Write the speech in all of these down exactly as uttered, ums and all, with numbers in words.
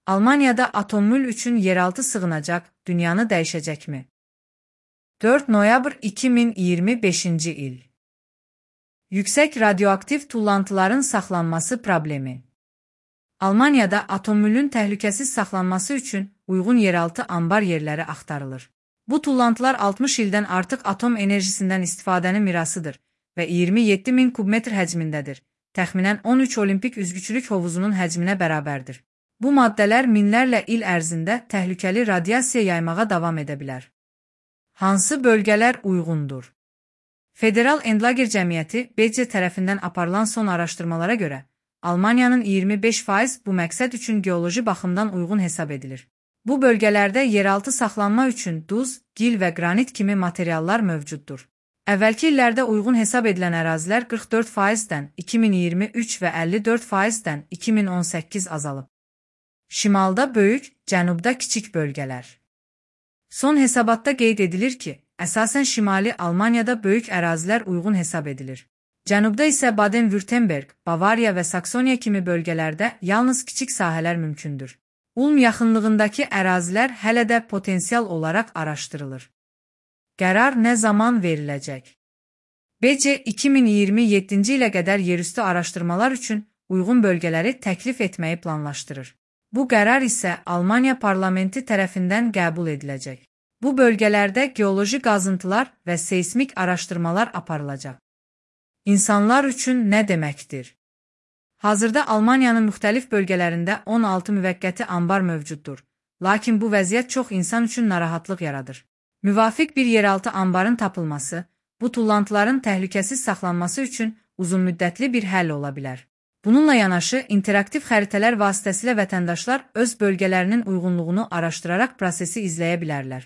Almaniyada atommül üçün yeraltı sığınacaq dünyanı dəyişəcəkmi? dörd noyabr iki min iyirmi beşinci il. Yüksək radioaktiv tullantıların saxlanması problemi. Almaniyada atommülün təhlükəsiz saxlanması üçün uyğun yeraltı ambar yerləri axtarılır. Bu tullantılar altmış ildən artıq atom enerjisindən istifadənin mirasıdır və iyirmi yeddi min kubmetr həcmindədir. Təxminən on üç olimpik üzgüçülük hovuzunun həcminə bərabərdir. Bu maddələr minlərlə il ərzində təhlükəli radiasiya yaymağa davam edə bilər. Hansı bölgələr uyğundur? Federal Endlager Cəmiyyəti B C tərəfindən aparılan son araşdırmalara görə, Almaniyanın iyirmi beş faiz bu məqsəd üçün geoloji baxımdan uyğun hesab edilir. Bu bölgələrdə yeraltı saxlanma üçün duz, gil və qranit kimi materiallar mövcuddur. Əvvəlki illərdə uyğun hesab edilən ərazilər qırx dörd faizdən iki min iyirmi üç və əlli dörd faizdən iki min on səkkiz azalıb. Şimalda böyük, cənubda kiçik bölgələr. Son hesabatda qeyd edilir ki, əsasən Şimali Almaniyada böyük ərazilər uyğun hesab edilir. Cənubda isə Baden-Württemberg, Bavariya və Saksoniya kimi bölgələrdə yalnız kiçik sahələr mümkündür. Ulm yaxınlığındakı ərazilər hələ də potensial olaraq araşdırılır. Qərar nə zaman veriləcək? B C iki min iyirmi yeddinci ilə qədər yerüstü araşdırmalar üçün uyğun bölgələri təklif etməyi planlaşdırır. Bu qərar isə Almaniya parlamenti tərəfindən qəbul ediləcək. Bu bölgələrdə geoloji qazıntılar və seismik araşdırmalar aparılacaq. İnsanlar üçün nə deməkdir? Hazırda Almaniyanın müxtəlif bölgələrində on altı müvəqqəti ambar mövcuddur, lakin bu vəziyyət çox insan üçün narahatlıq yaradır. Müvafiq bir yeraltı ambarın tapılması, bu tullantıların təhlükəsiz saxlanması üçün uzunmüddətli bir həll ola bilər. Bununla yanaşı, interaktiv xəritələr vasitəsilə vətəndaşlar öz bölgələrinin uyğunluğunu araşdıraraq prosesi izləyə bilərlər.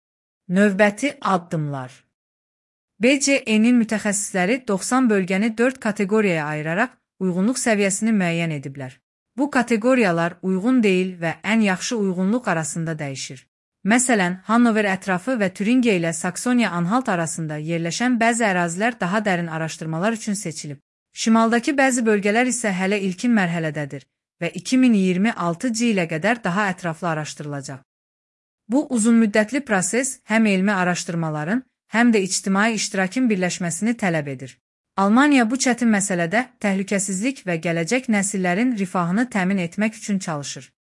Növbəti addımlar. B C E-nin mütəxəssisləri doxsan bölgəni dörd kateqoriyaya ayıraraq uyğunluq səviyyəsini müəyyən ediblər. Bu kateqoriyalar uyğun deyil və ən yaxşı uyğunluq arasında dəyişir. Məsələn, Hannover ətrafı və Türingiya ilə Saksoniya-Anhalt arasında yerləşən bəzi ərazilər daha dərin araşdırmalar üçün seçilib. Şimaldakı bəzi bölgələr isə hələ ilkin mərhələdədir və iki min iyirmi altıncı ilə qədər daha ətraflı araşdırılacaq. Bu uzunmüddətli proses həm elmi araşdırmaların, həm də ictimai iştirakın birləşməsini tələb edir. Almaniya bu çətin məsələdə təhlükəsizlik və gələcək nəsillərin rifahını təmin etmək üçün çalışır.